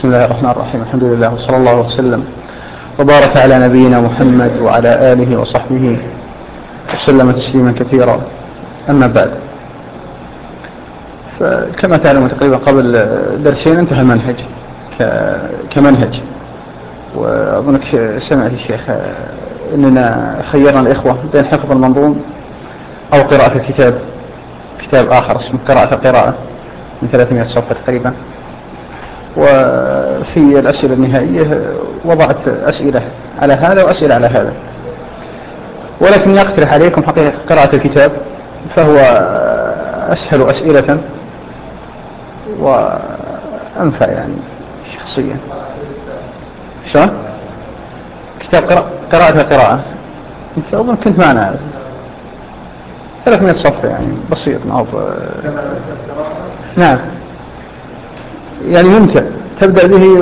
بسم الله الرحمن الرحيم. الحمد لله وصلى الله وسلم وبارك على نبينا محمد وعلى آله وصحبه وسلم تسليما كثيرا. أما بعد، فكما تعلم تقريبا قبل درسين انتهى المنهج كمنهج، وأظنك سمعت الشيخ أننا خيرنا الإخوة بين حفظ المنظوم أو قراءة كتاب آخر اسمه قراءة القراءة من 300 صفحة تقريبا. وفي الأسئلة النهائية وضعت أسئلة على هذا وأسئلة على هذا، ولكن أقترح عليكم حقيقة قراءة الكتاب، فهو أسهل أسئلة وأنفع يعني شخصيا. شو؟ كتاب قراءة القراءة أنت أظن كنت معنا 300 صفحة يعني بسيط معه. نعم يعني ممتع تبدأ به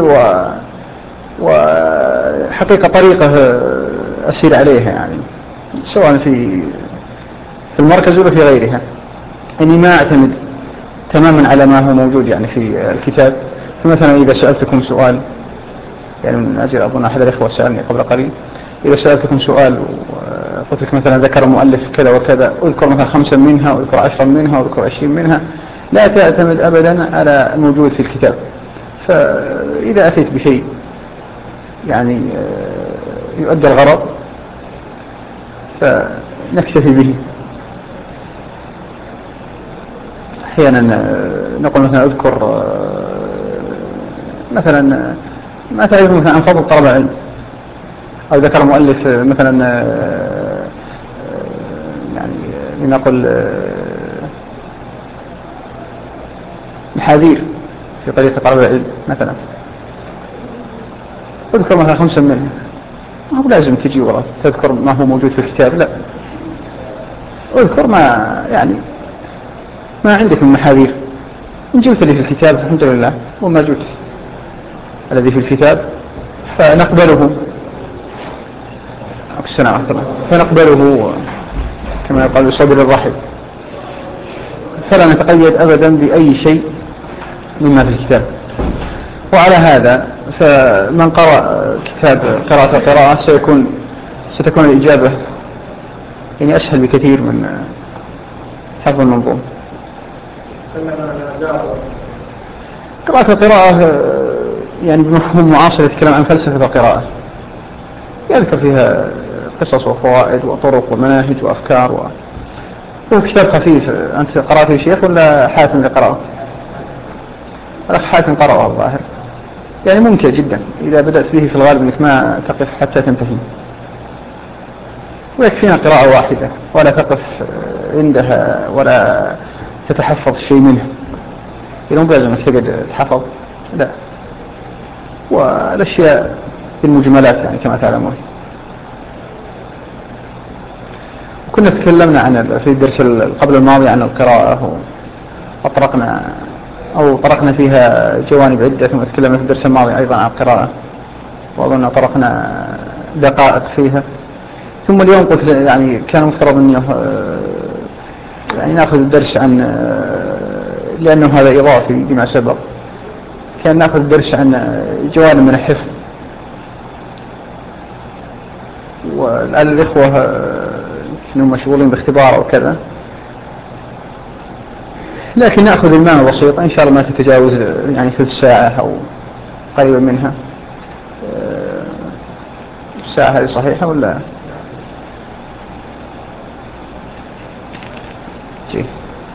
وحقيقة طريقة أسير عليها يعني سواء في المركز ولا في غيرها. إني ما أعتمد تماما على ما هو موجود يعني في الكتاب. فمثلا إذا سألتكم سؤال يعني من أجل أظن أحد الإخوة سألني قبل قليل، إذا سألتكم سؤال وقلت لك مثلا ذكر مؤلف كذا وكذا، أذكر مثلا 5 منها وأذكر 10 منها وأذكر 20 منها، لا تعتمد أبدا على الموجود في الكتاب. فإذا أتيت بشيء يعني يؤدي الغرض فنكتفي به. أحيانا نقول مثلا أذكر مثلا ما تعرف مثلا عن فضل طلب العلم، أو ذكر مؤلف مثلا يعني لنقل محاذير في طريقة طلب العلم مثلا، اذكر مثلا 5 منها. ما هو لازم تجي وراء تذكر ما هو موجود في الكتاب، لا، اذكر ما يعني ما عندك من محاذير. إن جبت اللي في الكتاب الحمد لله، وما جبت الذي في الكتاب فنقبله فنقبله كما يقال بصدر الرحب، فلا نتقيد أبدا بأي شيء مما في الكتاب. وعلى هذا فمن قرأ كتاب قراءة القراءة ستكون الإجابة يعني أسهل بكثير من حفظ المنظوم. قراءة القراءة يعني بمفهوم معاصر يتكلم عن فلسفة القراءة، يذكر فيها قصص وفوائد وطرق ومناهج وأفكار هو كتاب خفيف. أنت قرأته يا شيخ ولا حاتم اللي قرأه؟ الأخ حاتم قرأه الظاهر، يعني ممتع جدا. إذا بدأت به في الغالب أنك ما تقف حتى تنتهي، ويكفينا قراءة واحدة ولا تقف عندها ولا تتحفظ شيء منها. إذا مو لازم أنك تقعد تحفظ، لا، والأشياء بالمجملات يعني كما تعلمون. كنا تكلمنا عن في الدرس قبل الماضي عن القراءة طرقنا فيها جوانب عدة، ثم تكلمنا في الدرس الماضي أيضا عن القراءة وأظن طرقنا دقائق فيها. ثم اليوم قلت يعني كان مفترض أنه يعني نأخذ الدرس عن لأنه هذا إضافي لما سبق، كان نأخذ الدرس عن جوانب من الحفظ. ولعل الإخوة كانوا مشغولين باختبار أو كذا، لكن نأخذ المعنى بسيطة إن شاء الله ما تتجاوز يعني ثلث ساعة أو قريبا منها. الساعة هذه صحيحة ولا جي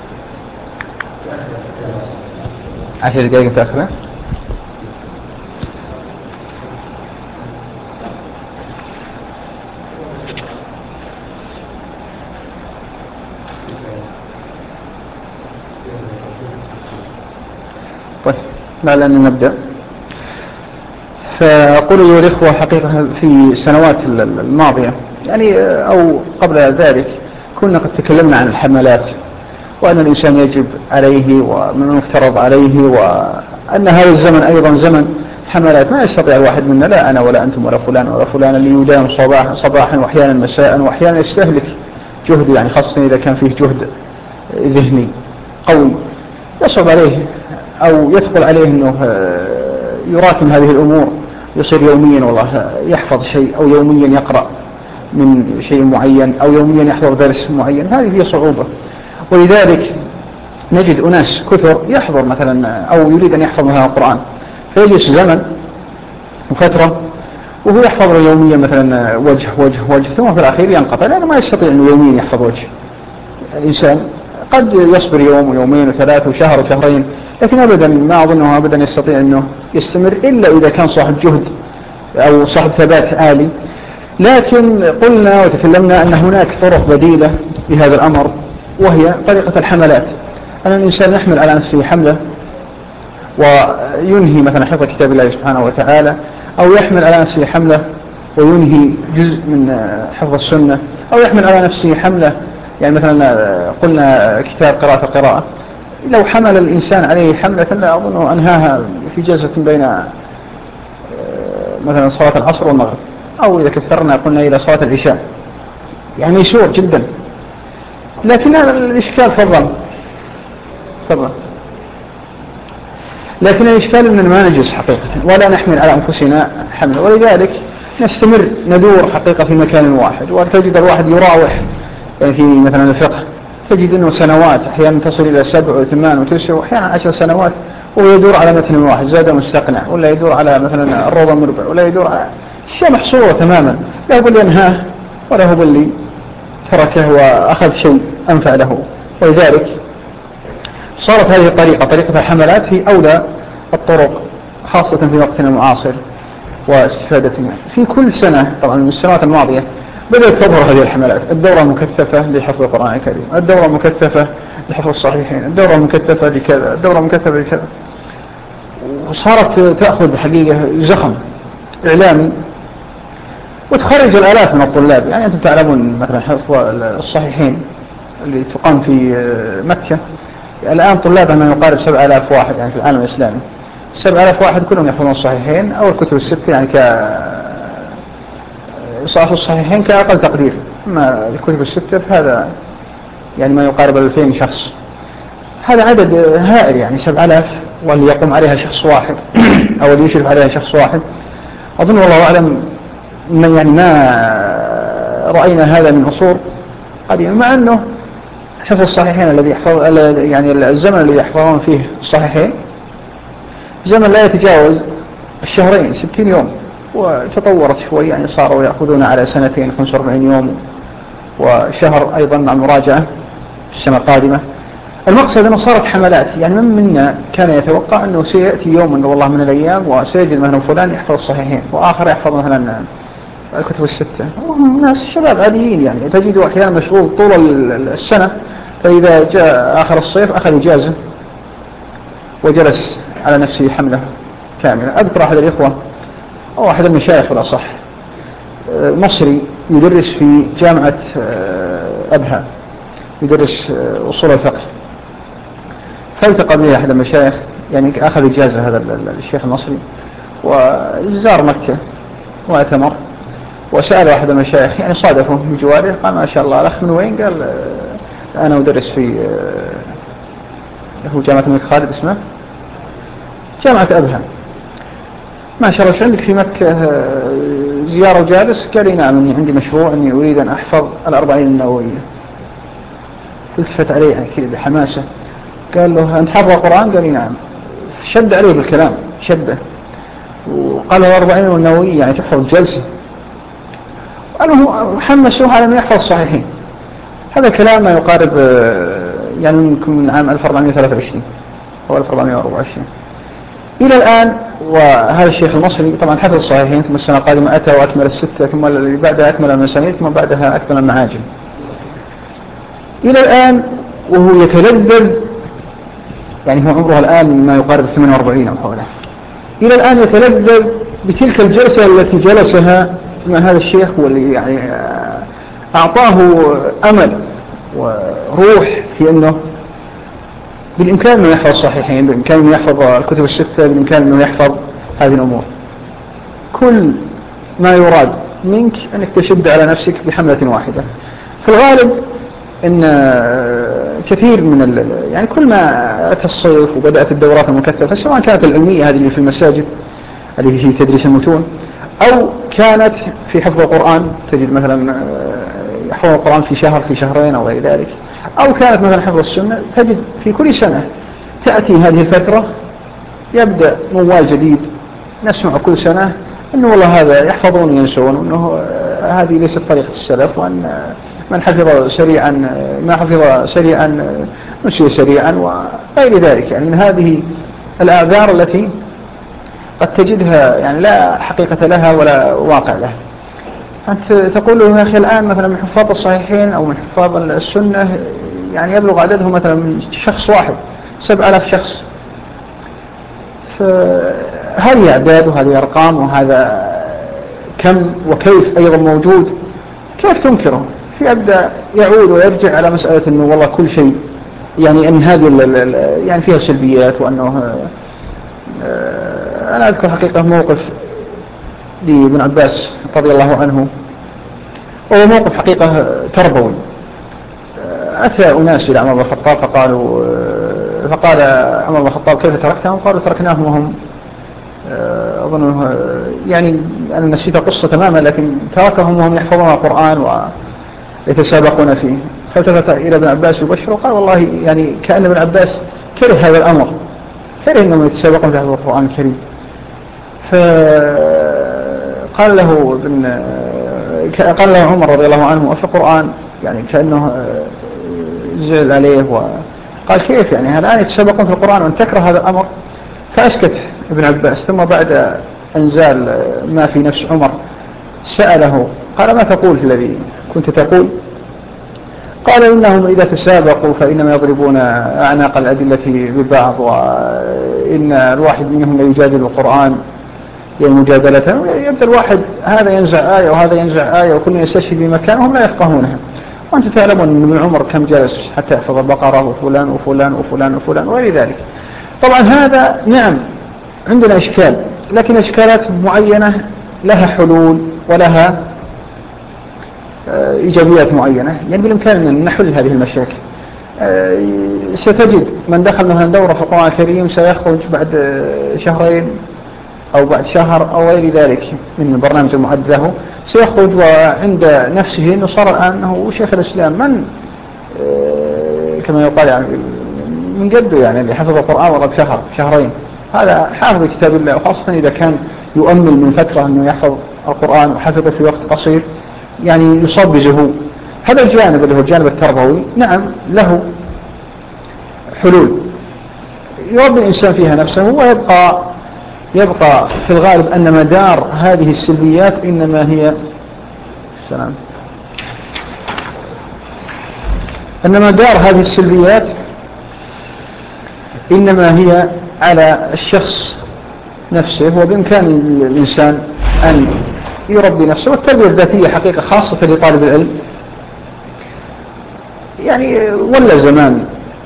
10 دقائق تأخذها؟ طيب لعلنا نبدأ. فأقول أيها الإخوة حقيقة في السنوات الماضية يعني أو قبل ذلك كنا قد تكلمنا عن الحملات، وأن الإنسان يجب عليه ومن يفترض عليه، وأن هذا الزمن أيضا زمن حملات ما يستطيع الواحد منا، لا أنا ولا أنتم ولا فلان ولا فلان، اللي يدام صباحا وأحيانا مساء وأحيانا يستهلك جهد يعني خاصة إذا كان فيه جهد ذهني قوي يصعب عليه أو يثقل عليه أنه يراكم هذه الأمور، يصير يوميا والله يحفظ شيء، أو يوميا يقرأ من شيء معين، أو يوميا يحضر درس معين، هذه هي صعوبة. ولذلك نجد أناس كثر يحضر مثلا أو يريد أن يحفظ مثلا القرآن، فيجلس زمن وفترة وهو يحفظ يوميا مثلا وجه وجه وجه، ثم في الأخير ينقطع لأنه ما يستطيع أنه يوميا يحفظ وجه. الإنسان قد يصبر يوم ويومين وثلاثة وشهر وشهرين، لكن أبدا ما أظنه أبدا يستطيع أنه يستمر إلا إذا كان صاحب جهد أو صاحب ثبات عالي. لكن قلنا وتكلمنا أن هناك طرق بديلة لهذا الأمر، وهي طريقة الحملات، أن الإنسان يحمل على نفسه حملة وينهي مثلا حفظ كتاب الله سبحانه وتعالى، أو يحمل على نفسه حملة وينهي جزء من حفظ السنة، أو يحمل على نفسه حملة، يعني مثلا قلنا كتاب قراءة. لو حمل الإنسان عليه حملة لا أظن أنهاها في جلسة بين مثلا صلاة العصر والمغرب، أو إذا كثرنا قلنا إلى صلاة العشاء، يعني ميسور جدا. لكن الإشكال تفضل. لكن الإشكال أننا ما نجلس حقيقة ولا نحمل على أنفسنا حمل، ولذلك نستمر ندور حقيقة في مكان واحد، وتجد الواحد يراوح يعني في مثلا الفقه، تجد أنه سنوات أحيانا تصل إلى 7 و8 و9 وأحيانا 10 سنوات وهو يدور على متن واحد، زاد مستقنع، ولا يدور على مثلا الروضة المربع، ولا يدور على شيء محصورة تماما، لا هو اللي ينهاه ولا هو اللي تركه وأخذ شيء أنفع له. ولذلك صارت هذه الطريقة، طريقة الحملات، هي أولى الطرق خاصة في وقتنا المعاصر واستفادتنا. في كل سنة طبعا من السنوات الماضية بدأت تظهر هذه الحملات، الدورة المكثفة لحفظ القرآن الكريم، الدورة المكثفة لحفظ الصحيحين، الدورة المكثفة لكذا، الدورة المكثفة لكذا، وصارت تأخذ حقيقة زخم إعلامي وتخرج الآلاف من الطلاب. يعني أنتم تعلمون مثلا حفظ الصحيحين اللي تقام في مكة الآن طلابها ما يقارب 7000 واحد يعني في العالم الإسلامي، 7000 واحد كلهم يحفظون الصحيحين أو الكتب الستة، يعني صحف الصحيحين كأقل تقدير، أما الكتب الستة فهذا يعني ما يقارب 2000 شخص. هذا عدد هائل، يعني 7000، واللي يقوم عليها شخص واحد أو اللي يشرف عليها شخص واحد. أظن والله أعلم يعني ما رأينا هذا من عصور قديمة، مع أنه حفظ الصحيحين الذي يحفظ يعني الزمن الذي يحفظون فيه الصحيحين زمن لا يتجاوز الشهرين 60 يوم، وتطورت شوي يعني صاروا يأخذون على 2 45 يوم وشهر أيضا مع مراجعة في السنة القادمة. المقصد أنه صارت حملات، يعني من منا كان يتوقع أنه سيأتي يوم أنه والله من الأيام وسيجد مثلا فلان يحفظ الصحيحين وآخر يحفظ مثلا الكتب الستة، وهم ناس شباب عاديين، يعني تجده أحيانا مشغول طول السنة، فإذا جاء آخر الصيف أخذ إجازة وجلس على نفسه حملة كاملة. أذكر أحد الإخوة أو أحد المشايخ بالأصح مصري يدرس في جامعة أبها، يدرس أصول الفقه، فالتقى به أحد المشايخ، يعني أخذ إجازة هذا الشيخ المصري وزار مكة واعتمر، وسأل أحد المشايخ يعني صادفه من جواره، قال ما شاء الله الأخ من وين؟ قال أنا أدرس في هو جامعة الملك خالد اسمه جامعة أبها. ما شاء الله ايش عندك في مكة زيارة وجالس؟ قال لي نعم إني عندي مشروع إني أريد أن أحفظ 40 النووية. التفت عليه يعني كذا بحماسة، قال له أنت حافظ القرآن؟ قال لي نعم. شد عليه بالكلام شده، وقال له 40 النووية يعني تحفظ جلسة؟ قال له حمسوه على أن يحفظ الصحيحين. هذا الكلام ما يقارب يعني من عام 1423 أو 1424 إلى الآن. وهذا الشيخ المصري طبعا حفظ الصحيحين، ثم السنة القادمة أتى وأكمل الستة، ثم اللي بعدها أكمل المسانيد، ثم بعدها أكمل المعاجم، إلى الآن وهو يتلذذ. يعني هو عمره الآن ما يقارب 48 أو حوله، إلى الآن يتلذذ بتلك الجلسة التي جلسها مع هذا الشيخ، واللي يعني أعطاه أمل وروح في أنه بالإمكان أنه يحفظ الصحيحين، بالإمكان أنه يحفظ الكتب الستة، بالإمكان أنه يحفظ هذه الأمور. كل ما يراد منك أنك تشد على نفسك بحملة واحدة. في الغالب أن كثير من يعني كل ما أتى الصيف وبدأت الدورات المكثفة سواء كانت العلمية هذه اللي في المساجد هذه في تدريس المتون، أو كانت في حفظ القرآن، تجد مثلا يحفظ القرآن في شهر في شهرين أو غير ذلك، أو كانت مثلا حفظ السنة، تجد في كل سنة تأتي هذه الفترة يبدأ موال جديد، نسمع كل سنة أنه والله هذا يحفظون ينسون، وأنه هذه ليست طريقة السلف، وأن من حفظ سريعا ما حفظ سريعا نسي سريعا وغير ذلك، يعني من هذه الأعذار التي قد تجدها يعني لا حقيقة لها ولا واقع لها. أنت تقول له يا أخي الآن مثلا من حفاظ الصحيحين أو من حفاظ السنة يعني يبلغ عددهم مثلا من شخص واحد 7000 شخص، فهذه أعداد وهذه أرقام وهذا كم وكيف أيضا موجود، كيف تنكره؟ في أبدأ يعود ويرجع على مسألة أنه والله كل شيء يعني أن هذه يعني فيها سلبيات، وأنه أنا أذكر حقيقة موقف لابن عباس رضي الله عنه، وهو موقف حقيقة تربوي. أتى أناس إلى عمر بن الخطاب فقال عمر بن الخطاب كيف تركتهم؟ قالوا تركناهم وهم أظن يعني أنا نسيت القصة تماما، لكن تركهم وهم يحفظون القرآن ويتسابقون فيه. فالتفت إلى ابن عباس يبشر وقال والله يعني كأن ابن عباس كره هذا الأمر، كره أنهم يتسابقون في حفظ القرآن الكريم. فقال له عمر رضي الله عنه وفي القرآن، يعني كأنه زعل عليه وقال كيف يعني الآن يتسابقون في القرآن وأن تكره هذا الأمر؟ فأسكت ابن عباس. ثم بعد أن زال ما في نفس عمر سأله قال ما تقول في الذي كنت تقول؟ قال إنهم إذا تسابقوا فإنما يضربون أعناق الأدلة ببعض، وإن الواحد منهم لا يجادل القرآن يعني مجادلة، يبدأ الواحد هذا ينزع آية وهذا ينزع آية وكل يستشهد بمكان وهم لا يفقهونها. وأنت تعلمون أن ابن عمر كم جلس حتى يحفظ البقرة وفلان وفلان وفلان وفلان وغير ذلك. طبعا هذا نعم عندنا إشكال، لكن إشكالات معينة لها حلول ولها إيجابيات معينة، يعني بالإمكان أن نحل هذه المشاكل. ستجد من دخل مثلا دورة في القرآن الكريم سيخرج بعد شهرين أو بعد شهر أو غير ذلك من البرنامج المعد له، سيخرج وعند نفسه أنه صار الآن هو شيخ الإسلام، من كما يقال يعني من جده، يعني اللي حفظ القرآن والله بشهر شهرين هذا حافظ كتاب الله، وخاصة إذا كان يؤمل من فترة أنه يحفظ القرآن وحفظه في وقت قصير يعني يصاب بزهو. هذا الجانب اللي هو الجانب التربوي نعم له حلول يربي الإنسان فيها نفسه، ويبقى في الغالب أن مدار هذه السلبيات إنما هي السلام أن مدار هذه السلبيات إنما هي على الشخص نفسه، وبإمكان الإنسان أن يربي نفسه. والتربية الذاتية حقيقة خاصة لطالب العلم يعني ولا زمان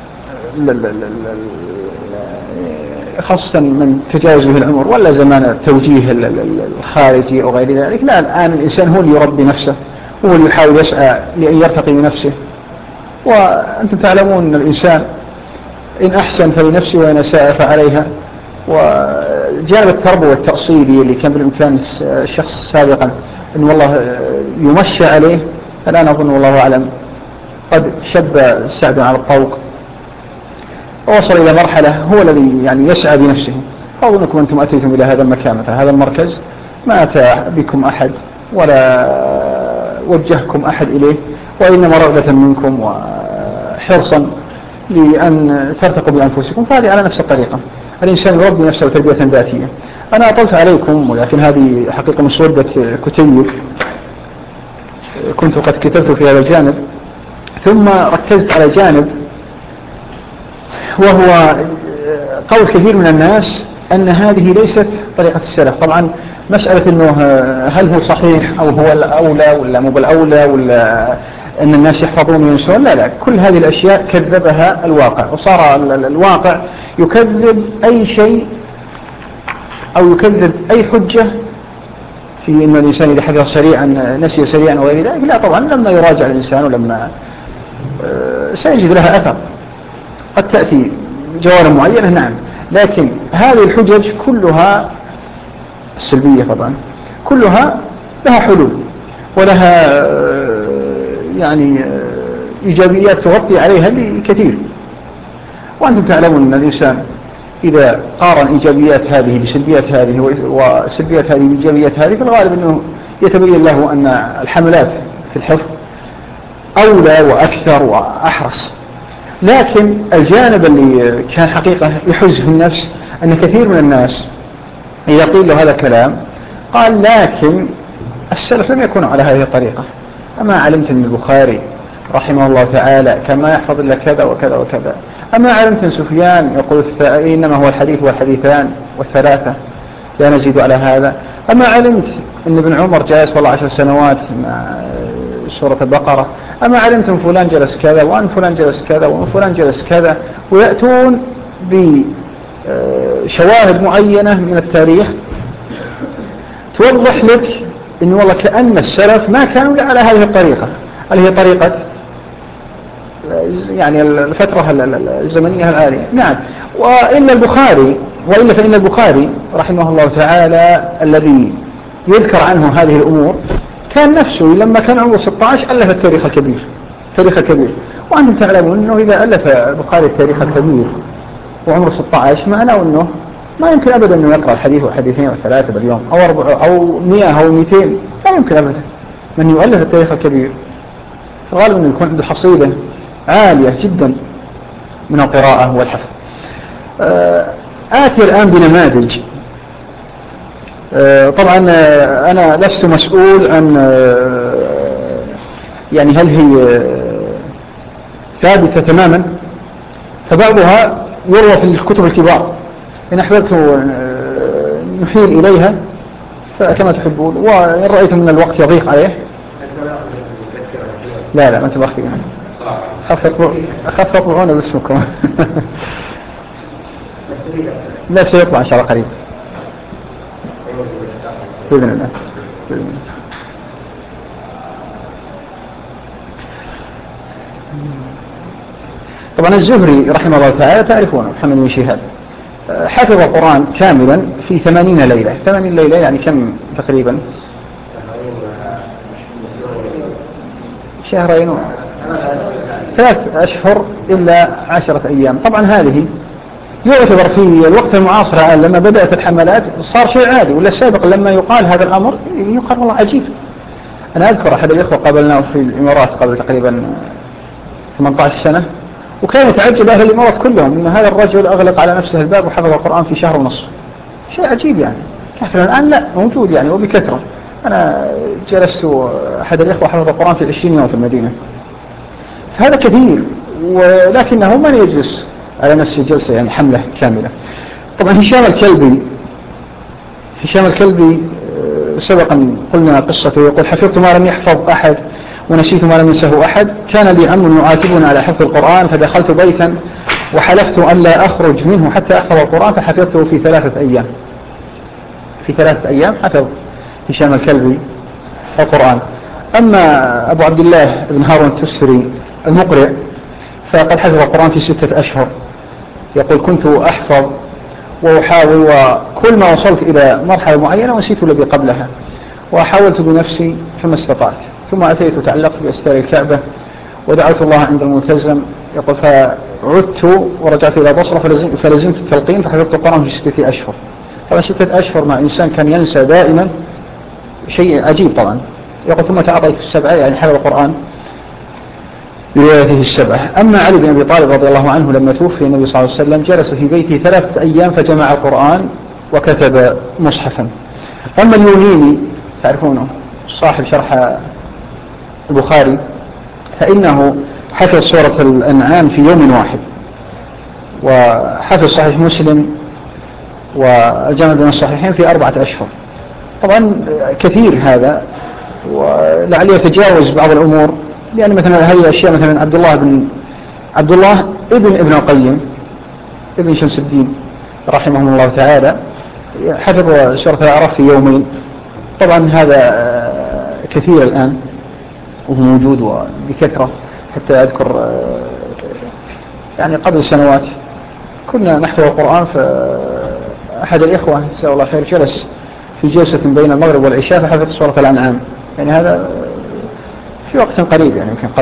خاصة من تجاوز به العمر ولا زمان التوجيه الخارجي أو غير ذلك. لا، الآن الإنسان هو اللي يربي نفسه، هو اللي يحاول يسعى لأن يرتقي بنفسه. وأنتم تعلمون أن الإنسان إن أحسن فلنفسه وإن أساء فعليها. وجانب التربوة والتأصيلي اللي كان بالإمكان الشخص سابقا أن والله يمشى عليه، الآن أظن والله أعلم قد شب السعد على الطوق ووصل إلى مرحلة هو الذي يعني يسعى بنفسه. أظنكم أنتم أتيتم إلى هذا المكان مثلا هذا المركز، ما أتى بكم أحد ولا وجهكم أحد إليه، وإنما رغبة منكم وحرصا لأن ترتقوا بأنفسكم. فهذه على نفس الطريقة الإنسان يربي نفسه تربية ذاتية. أنا أطلت عليكم، ولكن هذه حقيقة مسودة كتيب كنت قد كتبت في هذا الجانب، ثم ركزت على جانب وهو قول كثير من الناس أن هذه ليست طريقة السلف. طبعا مسألة أنه هل هو صحيح أو هو الأولى ولا مو بالأولى ولا أن الناس يحفظون وينسون، لا، كل هذه الأشياء كذبها الواقع، وصار الواقع يكذب أي شيء أو يكذب أي حجة في أن الإنسان إذا حفظ سريعا نسي سريعا وغير ذلك. لا، طبعا لما يراجع الإنسان ولما سيجد لها أثر. قد تأتي جوانب معينة نعم، لكن هذه الحجج كلها السلبية طبعا كلها لها حلول ولها يعني إيجابيات تغطي عليها بكثير. وأنتم تعلمون أن الإنسان إذا قارن إيجابيات هذه بسلبيات هذه وسلبيات هذه بإيجابيات هذه، في الغالب أنه يتبين له أن الحملات في الحفظ أولى وأكثر وأحرص. لكن الجانب اللي كان حقيقة يحز في النفس أن كثير من الناس إذا قيل له هذا الكلام قال لكن السلف لم يكونوا على هذه الطريقة. أما علمت أن البخاري رحمه الله تعالى كما يحفظ إلا كذا وكذا وكذا، أما علمت أن سفيان يقول إنما هو الحديث والحديثان والثلاثة لا نزيد على هذا، أما علمت أن ابن عمر جالس والله 10 سنوات مع سورة البقرة، أما علمت أن فلان جلس كذا وأن فلان جلس كذا وأن فلان جلس كذا، ويأتون بشواهد معينة من التاريخ توضح لك أن والله كأن السلف ما كانوا على هذه الطريقة اللي هي طريقة يعني الفترة الزمنية العالية. نعم، وإلا فإن البخاري رحمه الله تعالى الذي يذكر عنه هذه الأمور كان نفسه لما كان عمره 16 ألف التاريخ الكبير. وأنتم تعلمون أنه إذا ألف البخاري التاريخ الكبير وعمره 16 معناه أنه ما يمكن أبدا أنه يقرأ الحديث وحديثين وثلاثة باليوم أو 4 أو 100 أو 200، لا يمكن أبدا. من يؤلف التاريخ الكبير غالبا أنه يكون عنده حصيلة عالية جدا من القراءة والحفظ. آتي الآن بنماذج. طبعا أنا لست مسؤول عن يعني هل هي ثابتة تماما، فبعضها يروى في الكتب الكبار، إن أحببت نحيل إليها فكما تحبون، وإن رأيتم من الوقت يضيق عليه لا ما تبخي يعني أخفقوا باسمكم لا سيطلع إن شاء الله قريب بإذن الله. طبعا الزهري رحمه الله تعالى تعرفونه محمد بن شهاب حفظ القرآن كاملا في 80 ليلة. 80 ليلة يعني كم تقريبا؟ شهرين 3 أشهر إلا 10 أيام. طبعا هذه يعتبر في الوقت المعاصر الآن لما بدأت الحملات صار شيء عادي، ولا السابق لما يقال هذا الأمر يقال والله عجيب. أنا أذكر أحد الإخوة قابلناه في الإمارات قبل تقريبا 18 سنة، وكان يتعجب أهل الإمارات كلهم أن هذا الرجل أغلق على نفسه الباب وحفظ القرآن في شهر ونصف. شيء عجيب يعني. الآن لا موجود يعني وبكثرة. أنا جلست أحد الإخوة حفظ القرآن في 20 يوم في المدينة، هذا كثير، ولكنه من يجلس على نفسه جلسة يعني حملة كاملة. طبعا هشام الكلبي سبقا قلنا قصته، يقول حفظت ما لم يحفظ أحد ونسيت ما لم ينسه أحد. كان لي عم يعاتبنا على حفظ القرآن فدخلت بيتا وحلفت أن لا أخرج منه حتى أحفظ القرآن، فحفظته في 3 أيام. في 3 أيام حفظ هشام الكلبي القرآن. أما أبو عبد الله بن هارون التستري المقرئ فقد حفظ القرآن في 6 أشهر. يقول كنت أحفظ وأحاول، وكل ما وصلت إلى مرحلة معينة ونسيت الذي قبلها، وحاولت بنفسي فما استطعت، ثم أتيت وتعلقت بأستار الكعبة ودعوت الله عند الملتزم. يقول فعدت ورجعت إلى بصرة فلزمت التلقين فحفظت القرآن في 6 أشهر. طبعا 6 أشهر مع إنسان كان ينسى دائما شيء عجيب طبعا. يقول ثم تعاطيت 7 يعني حفظ القرآن بروايته 7. أما علي بن أبي طالب رضي الله عنه لما توفي النبي صلى الله عليه وسلم جلس في بيته 3 أيام فجمع القرآن وكتب مصحفا. أما اليونيني تعرفونه صاحب شرح البخاري فإنه حفظ سورة الأنعام في يوم واحد، وحفظ صحيح مسلم والجمع بين الصحيحين في 4 أشهر. طبعا كثير هذا، ولعل يتجاوز بعض الأمور، لأن مثلا هذه الأشياء مثلا عبد الله ابن القيم ابن شمس الدين رحمه الله تعالى حفظ سورة الأعراف في 2 يوم. طبعا هذا كثير الآن وهو موجود وبكثرة. حتى أذكر يعني قبل سنوات كنا نحفظ القرآن فأحد الإخوة جزاه الله خير جلس في جلسة بين المغرب والعشاء فحفظ سورة الأنعام، يعني هذا في وقت قريب، يعني يمكن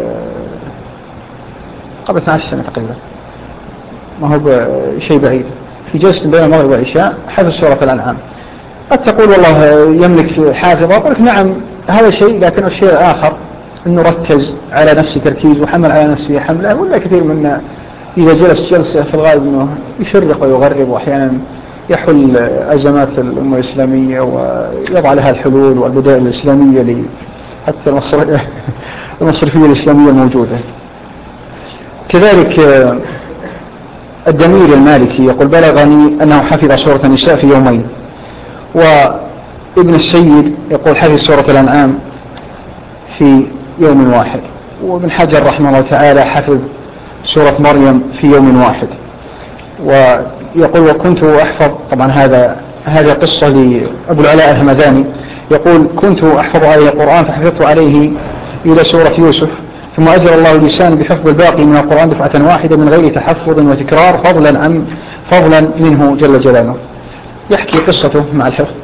قبل 12 سنة تقريبا، ما هو شيء بعيد. في جلسة بين المغرب والعشاء حفظ سورة الأنعام. قد تقول والله يملك حافظة، أقول لك نعم هذا شيء، لكن الشيء الآخر أنه ركز على نفسه تركيز وحمل على نفسه حملة. ولا كثير منا إذا جلس جلسة في الغالب أنه يشرق ويغرب، وأحيانا يحل أزمات الأمة الإسلامية ويضع لها الحلول والبدائل الإسلامية، حتى المصرفية الإسلامية موجودة. كذلك الدمير المالكي يقول بلغني أنه حفظ سورة النساء في يومين. وابن السيد يقول حفظ سورة الأنعام في يوم واحد. وابن حجر رحمه الله تعالى حفظ سورة مريم في يوم واحد. ويقول وكنت أحفظ، طبعا هذا قصة لأبو العلاء الهمداني، يقول كنت أحفظ عليه القرآن فحفظت عليه إلى سورة يوسف، ثم أجر الله لسان بحفظ الباقي من القرآن دفعة واحدة من غير تحفظ وتكرار، فضلا منه جل جلاله. يحكي قصته مع الحفظ.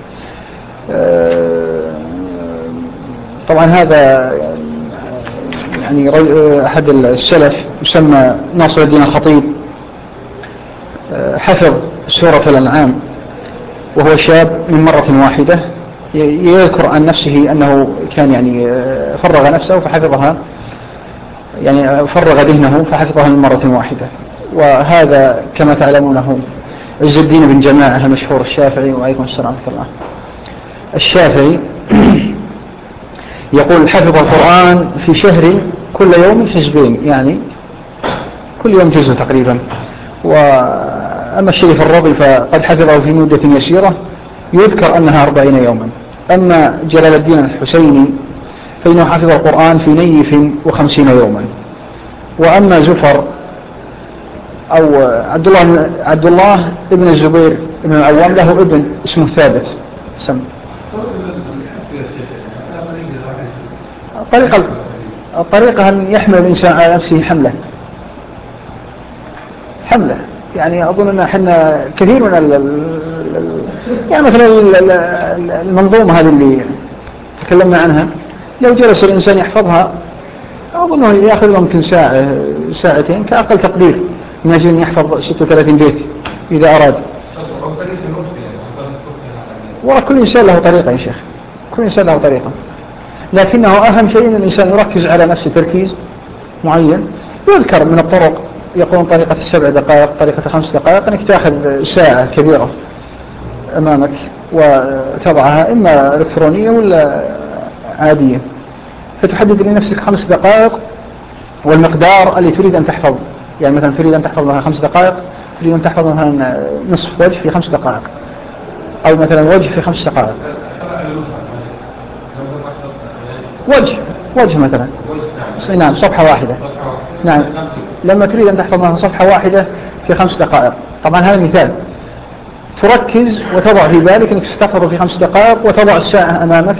طبعا هذا يعني أحد السلف يسمى ناصر الدين الخطيب، حفظ سورة الأنعام وهو شاب من مرة واحدة. يذكر عن نفسه أنه كان يعني فرغ نفسه فحفظها، يعني فرغ ذهنه فحفظها من مرة واحدة. وهذا كما تعلمونه عز الدين بن جماعة المشهور الشافعي، وعليكم السلام ورحمة الله، الشافعي يقول حفظ القرآن في شهر كل يوم حزبين، يعني كل يوم جزء تقريبا. وأما الشريف الرضي فقد حفظه في مدة يسيرة يذكر أنها 40 يوما. أما جلال الدين الحسيني فإنه حفظ القرآن في نيف 50 يوما. وأما زفر أو عبد الله ابن الزبير ابن العوام له ابن اسمه ثابت سم. الطريقة أن يحمل الإنسان على نفسه حملة، يعني أظن أن احنا كثير من يعني مثلا المنظومة هذه اللي تكلمنا عنها، لو جلس الإنسان يحفظها أظن أنه يأخذ له يمكن ساعتين كأقل تقدير، من أجل أن يحفظ 36 بيت إذا أراد. وكل إنسان له طريقة يا شيخ، كل إنسان له طريقة، لكنه أهم شيء أن الإنسان يركز على نفسه تركيز معين. يذكر من الطرق يقولون طريقة 7 دقائق، طريقة 5 دقائق، أنك تأخذ ساعة كبيرة أمامك وتضعها إما إلكترونية ولا عادية، فتحدد لنفسك 5 دقائق والمقدار اللي تريد أن تحفظ. يعني مثلا تريد أن تحفظ لها 5 دقائق، تريد أن تحفظ مثلا نصف وجه في 5 دقائق، أو مثلا وجه في 5 دقائق. وجه مثلا، نعم صفحة واحدة، نعم لما تريد أن تحفظ مثلا صفحة واحدة في 5 دقائق. طبعا هذا مثال، تركز وتضع في بالك أنك ستحفظ في 5 دقائق، وتضع الساعة أمامك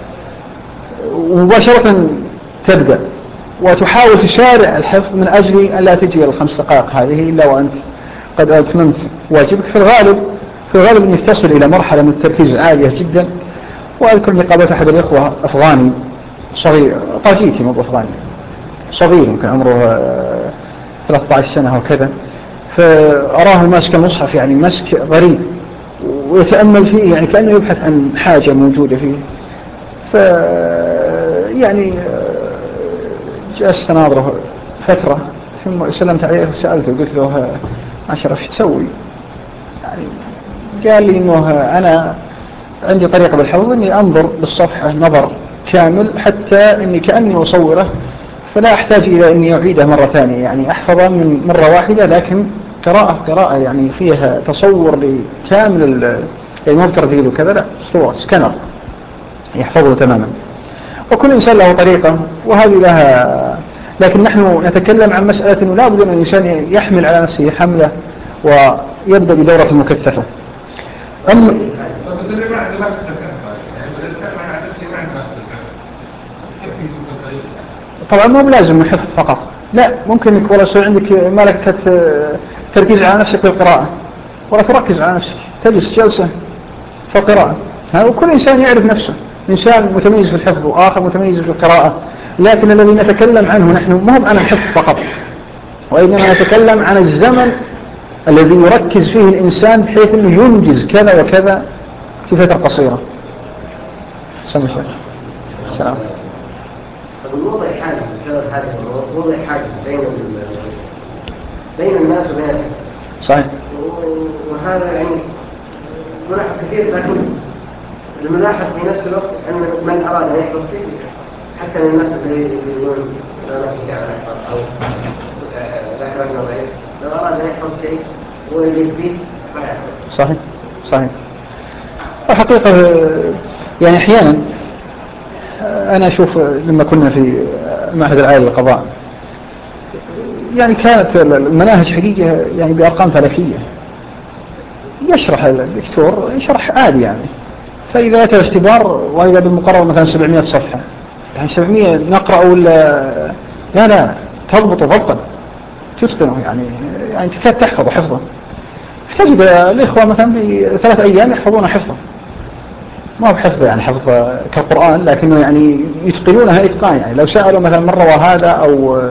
ومباشرة تبدأ، وتحاول تسارع الحفظ من أجل أن لا تجي ال5 دقائق هذه إلا وأنت قد أتممت واجبك. في الغالب أنك تصل إلى مرحلة من التركيز عالية جدا. وأذكر قابلت أحد الإخوة أفغاني صغير، طاجيكي مو أفغاني، صغير يمكن عمره 13 سنة وكذا، فأراه ماسك المصحف يعني مسك غريب ويتأمل فيه، يعني كأنه يبحث عن حاجة موجودة فيه. يعني جلست ناظره فترة، ثم سلمت عليه وسألته، قلت له أشرف ايش تسوي؟ يعني قال لي إنه أنا عندي طريقة بالحفظ إني أنظر للصفحة نظر كامل حتى إني كأني أصوره، فلا أحتاج إلى إني أعيده مرة ثانية، يعني أحفظه من مرة واحدة، لكن قراءة يعني فيها تصور لكامل يعني مذكر فيه وكذا، لا صورة سكانر يحفظه تماما. وكل إنسان له طريقة وهذه لها، لكن نحن نتكلم عن مسألة أنه لا بد أن الإنسان يحمل على نفسه حملة ويبدأ بدورة مكثفة. طبعا مو بلازم الحفظ فقط، لا ممكن يكون يصير عندك ملكة تركيز على نفسك بالقراءة، ولا تركز على نفسك، تجلس جلسة في القراءة. وكل إنسان يعرف نفسه، إنسان متميز في الحفظ وآخر متميز في القراءة، لكن الذي نتكلم عنه نحن ما هو عن الحفظ فقط، وإنما نتكلم عن الزمن الذي يركز فيه الإنسان بحيث أنه ينجز كذا وكذا في فترة قصيرة. السلام. الوضع حاجز بسبب هذا الوضع حاجز بين الناس وبين الحفظ. صحيح. وهذا يعني ملاحظ كثير، لكن الملاحظ في نفس الوقت أن من أراد أن يحفظ فيه حتى من الناس اللي يقولون لا نحكي عن الحفظ أو لا كلام ضعيف، لو أراد أن يحفظ شيء ويجد فيه فلا يحفظ. صحيح صحيح. الحقيقة يعني أحيانا أنا أشوف لما كنا في معهد العالي للقضاء يعني كانت المناهج حقيقة يعني بأرقام فلكية، يشرح الدكتور يشرح عادي يعني، فإذا أتى الاختبار وإذا بالمقرر مثلا 700 صفحة، يعني 700 نقرأ ولا لا تضبط ضبطا تتقنه، يعني تكاد تحفظ حفظه. تجد الإخوة مثلا ب3 أيام يحفظون حفظه، ما هو بحفظ يعني حفظ كالقرآن، لكنه يعني يتقنونها إتقان. يعني لو سألوا مثلا من روى هذا أو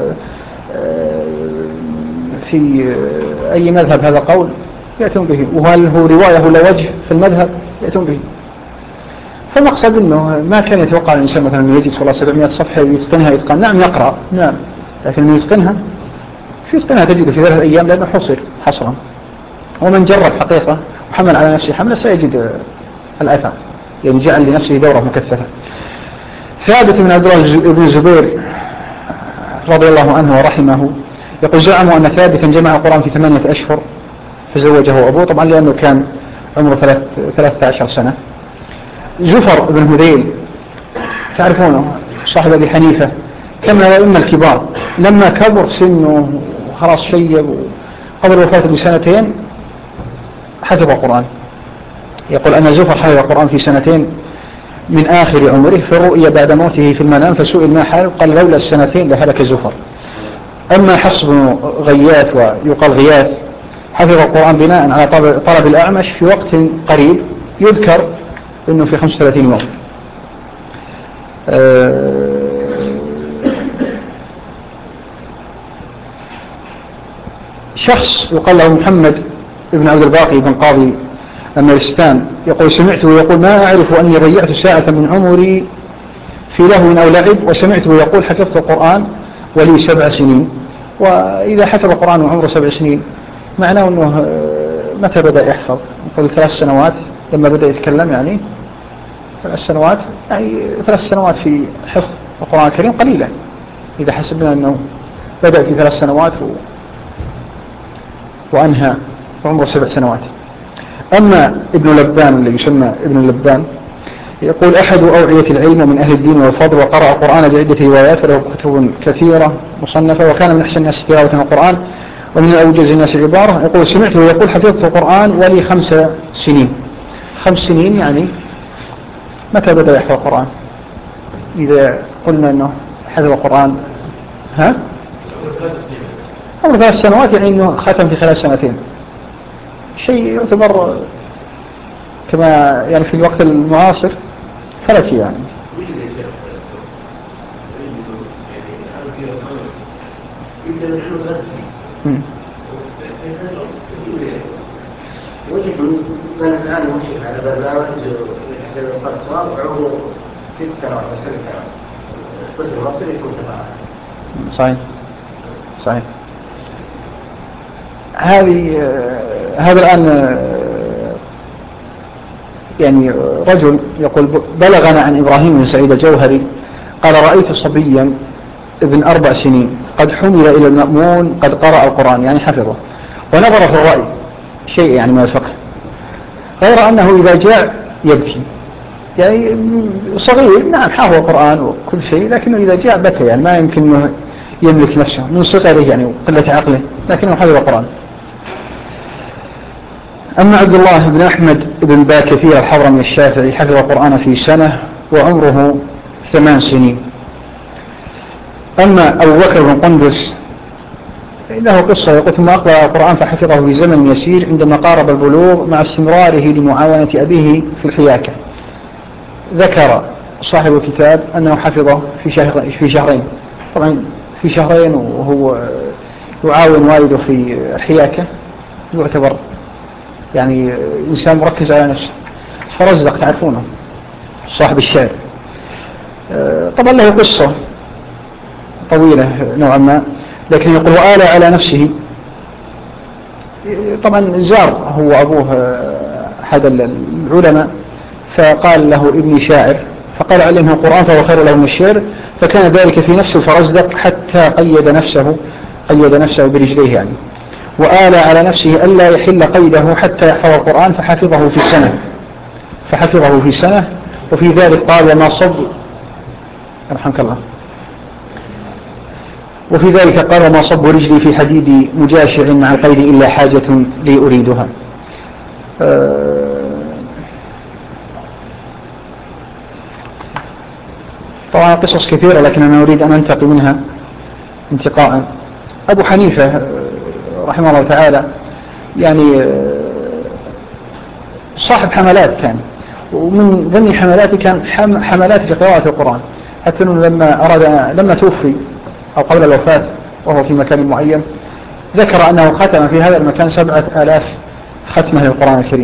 في أي مذهب هذا قول يأتون به، وهل هو رواية ولا وجه في المذهب يأتون به. فالمقصد أنه ما كان يتوقع الإنسان مثلا أنه يجد والله 700 صفحة يتقنها إتقان، نعم يقرأ نعم، لكن أنه يتقنها تجد في 3 أيام لأنه حصرا. ومن جرب حقيقة وحمل على نفسه حملة سيجد الأثر، يعني جعل لنفسه دورة مكثفة. ثابت بن عبد الله بن الزبير رضي الله عنه ورحمه يقول زعموا أن ثابتا جمع القرآن في 8 أشهر فزوجه أبوه، طبعا لأنه كان عمره 13 سنة. زفر بن هذيل تعرفونه صاحب أبي حنيفة كان من الأئمة الكبار، لما كبر سنه وخلاص شيب قبل وفاته ب2 حفظ القرآن. يقول أن زفر حفظ القرآن في 2 من آخر عمره، في الرؤيا بعد موته في المنام فسئل ما حاله قال لولا 2 لهلك زفر. أما حفص بن غياث ويقال غياث حفظ القرآن بناء على طلب الأعمش في وقت قريب، يذكر أنه في 35 يوم. شخص يقال له محمد بن عبد الباقي بن قاضي أميرستان يقول سمعته يقول ما أعرف أني ضيعت ساعة من عمري في لهو أو لعب، وسمعته يقول حفظت القرآن ولي 7 سنين. وإذا حفظ القرآن وعمره 7 سنين معناه أنه متى بدأ يحفظ؟ يقول 3 سنوات لما بدأ يتكلم، يعني 3 سنوات، يعني 3 سنوات في حفظ القرآن الكريم قليلا إذا حسبنا أنه بدأ في 3 سنوات وأنهى وعمره 7 سنوات. أما ابن لبان اللي يسمى ابن لبان يقول أحد أوعية العلم ومن أهل الدين والفضل، وقرأ القرآن بعدة روايات وله كتب كثيرة مصنفة، وكان من أحسن الناس تلاوة القرآن ومن أوجز الناس عبارة. يقول سمعته يقول حفظت القرآن ولي 5 سنين. 5 سنين يعني متى بدأ يحفظ القرآن؟ إذا قلنا أنه حفظ القرآن عمر 3 سنوات، يعني أنه ختم في خلال 2 شيء يعتبر كما يعني في الوقت المعاصر فلكي يعني. وجد من الآن مشرف على برنامج يحتل القرصان وعمره 6 سنوات أو 7 سنوات، طفل مصري يكون تفاعل. صحيح. هذا الآن يعني رجل يقول بلغنا عن إبراهيم بن سعيد الجوهري قال رأيت صبيا ابن 4 سنين قد حمل إلى المأمون قد قرأ القرآن، يعني حفظه، ونظر في الرأي شيء يعني ما الفقه، غير أنه إذا جاء يبكي، يعني صغير نعم حافظ القرآن وكل شيء، لكنه إذا جاء بكى، يعني ما يمكن أنه يملك نفسه من صغره يعني وقلة عقله، لكنه حفظ القرآن. أما عبد الله بن أحمد بن باكثير الحضرمي الشافعي حفظ القرآن في 1 سنة وعمره 8 سنين. أما أبو بكر بن قندس له قصة يقول ثم أقبل القرآن فحفظه في زمن يسير عندما قارب البلوغ مع استمراره لمعاونة أبيه في الحياكة، ذكر صاحب الكتاب أنه حفظه في شهرين. طبعا في شهرين وهو يعاون والده في الحياكة يعتبر يعني إنسان مركز على نفسه. فرزدق تعرفونه صاحب الشعر، طبعا له قصة طويلة نوعا ما، لكن يقول وآل على نفسه. طبعا زار هو أبوه أحد العلماء فقال له ابني شاعر، فقال علمه القرآن فهو خير له من الشعر، فكان ذلك في نفس الفرزدق حتى قيد نفسه برجليه يعني. وآل على نفسه ألا يحل قيده حتى يحفظ القرآن فحفظه في سنة. وفي ذلك قال وما صب رحمك الله، وفي ذلك قال وما صب رجلي في حديد مجاشع مع القيد إلا حاجة لي أريدها. طبعا قصص كثيرة لكن أنا أريد أن أنتقي منها انتقاء. أبو حنيفة رحمه الله تعالى يعني صاحب حملات كان، ومن ضمن حملاته كان حملات لقراءة القرآن، حتى أنه لما توفي أو قبل الوفاة وهو في مكان معين ذكر أنه ختم في هذا المكان 7000 ختمة للقرآن الكريم.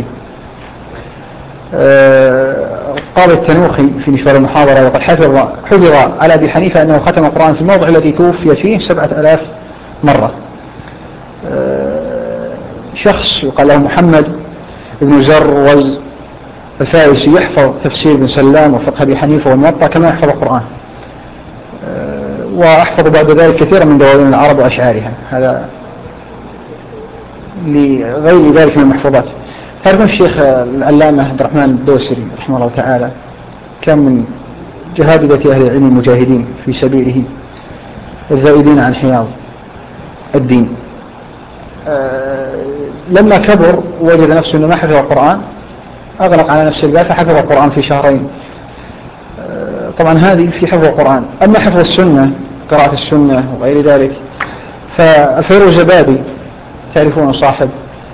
قال التنوخي في مشوار المحاضرة وقد حفظ على أبي حنيفة أنه ختم القرآن في الموضع الذي توفي فيه 7000 مرة. شخص يقال له محمد بن زروز الفارسي يحفظ تفسير بن سلام وفقه أبي حنيفة والموطأ كما يحفظ القرآن، وأحفظ بعد ذلك كثيرا من دواوين العرب وأشعارها، هذا لغير ذلك من المحفوظات. تعرفون الشيخ العلامة عبد الرحمن الدوسري رحمه الله تعالى كان من جهابذة أهل العلم المجاهدين في سبيله الزائدين عن حياض الدين. لما كبر وجد نفسه أنه ما حفظ القرآن أغلق على نفسه الباب فحفظ القرآن في شهرين. طبعا هذه في حفظ القرآن. أما حفظ السنة قراءة السنة وغير ذلك فالفيروزبادي تعرفون صاحب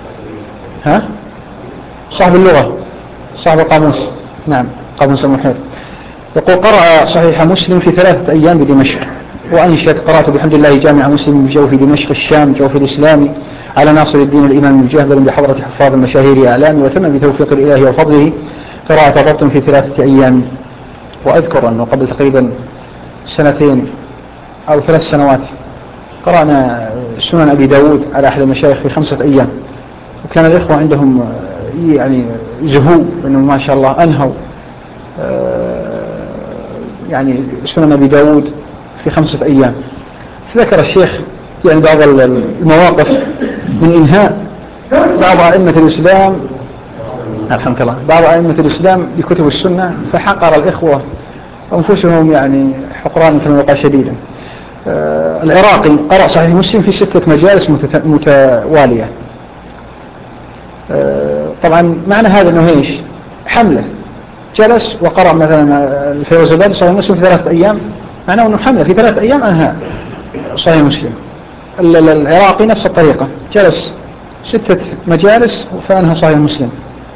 اللغة صاحب القاموس، نعم قاموس المحيط، يقول قرأ صحيح مسلم في 3 أيام بدمشق، وأنشد قرأت بحمد الله جامع مسلم بجوف دمشق الشام جوف الإسلام على ناصر الدين الإمام المجهد بحضرة حفاظ المشاهير أعلام، وتم بتوفيق الإله وفضله قراءة ضبط في 3 أيام. وأذكر أنه قبل تقريبا 2 أو 3 سنوات قرأنا سنن أبي داود على أحد المشايخ في 5 أيام، وكان الإخوة عندهم يعني زهو أنه ما شاء الله أنهوا يعني سنن أبي داود في 5 أيام. فذكر الشيخ يعني بعض المواقف من إنهاء بعض أئمة الإسلام الحمد لله بعض أئمة الإسلام بكتب السنة، فحقر الإخوة أنفسهم يعني حقران كما يقال شديدا. العراقي قرأ صحيح مسلم في 6 مجالس متوالية. طبعا معنى هذا أنه إيش حملة، جلس وقرأ مثلا الفيروزبادي صحيح مسلم في 3 أيام، معناه أنه حملة في 3 أيام أنهى صحيح مسلم. العراقي نفس الطريقة جلس 6 مجالس فأنهى صحيح مسلم.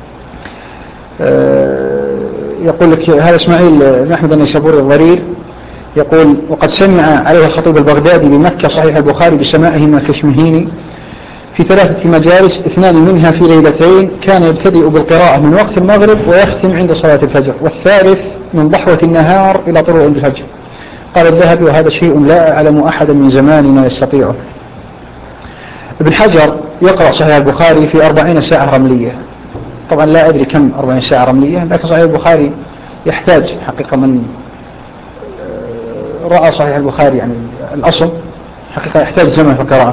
يقول لك هذا إسماعيل بن أحمد النيسابوري الضرير يقول وقد سمع عليه الخطيب البغدادي بمكة صحيح البخاري بسماعه من الكشمهيني في 3 مجالس 2 منها في ليلتين، كان يبتدئ بالقراءة من وقت المغرب ويختم عند صلاة الفجر، والثالث من ضحوة النهار إلى طلوع الفجر. قال الذهبي وهذا شيء لا أعلم أحدا من زماننا يستطيعه. ابن حجر يقرأ صحيح البخاري في 40 ساعة رملية. طبعا لا أدري كم 40 ساعة رملية، لكن صحيح البخاري يحتاج حقيقة من رأى صحيح البخاري يعني الأصل حقيقة يحتاج زمن في القراءة.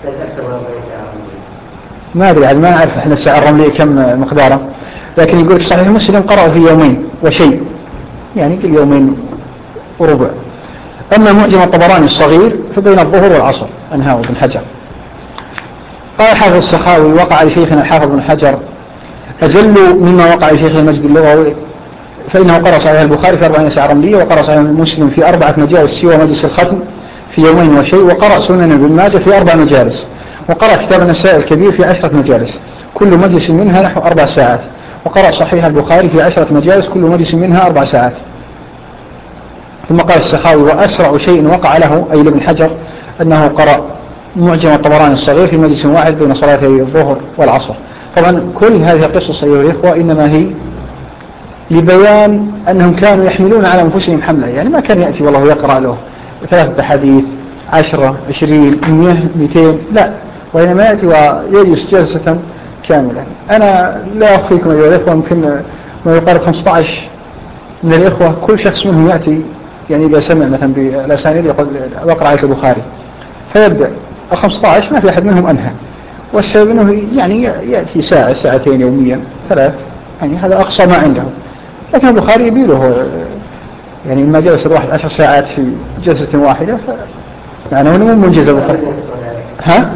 ما أدري يعني ما نعرف إحنا الساعة الرملية كم مقدارها، لكن يقول صحيح مسلم قرأه في 2 يوم وشيء، يعني كل 2 يوم وربع. أما معجم الطبراني الصغير فبين الظهر والعصر أنهاه ابن حجر. قال حافظ السخاوي وقع لشيخنا الحافظ بن حجر أجل مما وقع لشيخ المجد اللغوي، فإنه قرأ صحيح البخاري في 40 ساعة رملية، وقرأ صحيح مسلم في 4 مجالس سوى مجلس الختم في 2 يوم وشيء، وقرأ سنن ابن ماجه في 4 مجالس، وقرأ كتاب النساء الكبير في 10 مجالس، كل مجلس منها نحو 4 ساعات، وقرأ صحيح البخاري في 10 مجالس كل مجلس منها 4 ساعات. ثم قال السخاوي: وأسرع شيء وقع له أي لابن حجر أنه قرأ معجم الطبراني الصغير في مجلس واحد بين صلاتي الظهر والعصر. طبعا كل هذه القصص أيها الإخوة إنما هي لبيان أنهم كانوا يحملون على أنفسهم حملة، يعني ما كان يأتي والله يقرأ له 3 أحاديث 10 20 100 200، لا، وإنما يأتي ويجلس جلسة كاملة. أنا لا أخفيكم أيها الإخوة، يمكن ما يقارب 15 من الإخوة كل شخص منهم يأتي، يعني إذا سمع مثلا بالأسانيد يقول أقرأ آية البخاري، فيبدأ 15 ما في أحد منهم أنهى، والسبب أنه يعني يأتي ساعة ساعتين يوميا 3، يعني هذا أقصى ما عنده. لكن البخاري يبيله يعني ما جلس الواحد 10 ساعات في جلسة واحدة، يعني هو مو منجز البخاري. ها؟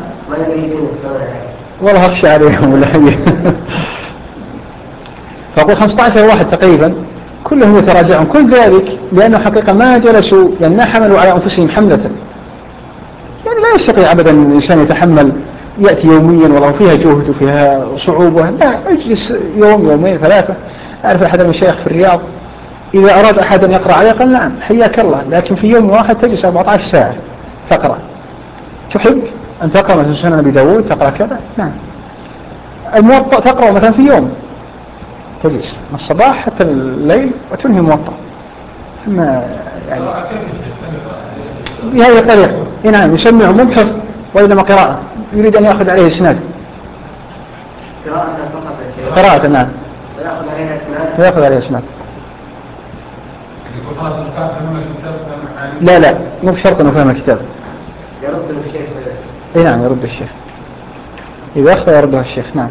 والله أخشى عليهم ولا حاجة. فأقول 15 واحد تقريبا كلهم يتراجعون، كل ذلك لأنه حقيقة ما جلسوا، يعني ما حملوا على أنفسهم حملة. يعني لا يستطيع أبدا الإنسان يتحمل يأتي يوميا والله فيها جهد وفيها صعوبة، لا، اجلس يوم يومين 3. أعرف أحد المشايخ في الرياض إذا أراد أحد أن يقرأ عليه قال: نعم حياك الله، لكن في يوم واحد تجلس 14 ساعة تقرأ. تحب أن تقرأ مثلا سنن أبي داود، تقرأ كذا، نعم. الموطأ تقرأ مثلا في يوم، تجلس من الصباح حتى الليل وتنهي موطأ، ثم يعني بهذه الطريقة. نعم، يسمع مبحث وإنما قراءة، يريد أن يأخذ عليه إسناد. قراءة نعم، يأخذ عليه إسناد. لا لا، مو بشرط أنه فهم الكتاب. يرد الشيخ. نعم، يرد الشيخ إذا أخذ يرده الشيخ، نعم.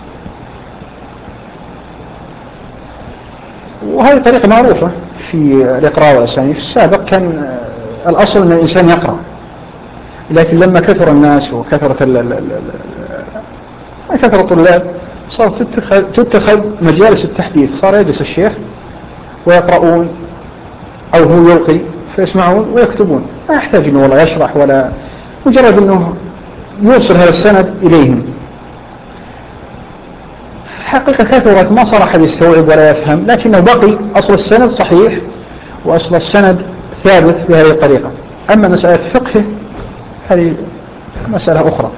وهذه طريقة معروفة في الإقراء والأسانيد. في السابق كان الأصل أن الإنسان يقرأ، لكن لما كثر الناس وكثرت كثر الطلاب صارت تتخذ مجالس التحديث، صار يجلس الشيخ ويقرؤون أو هو يلقي فيسمعون ويكتبون، ما يحتاج أنه والله يشرح، ولا مجرد أنه يوصل هذا السند إليهم. حقيقة كثرت ما صار أحد يستوعب ولا يفهم، لكنه بقي أصل السند صحيح وأصل السند ثابت بهذه الطريقة. أما مسألة فقه هذه مسألة أخرى.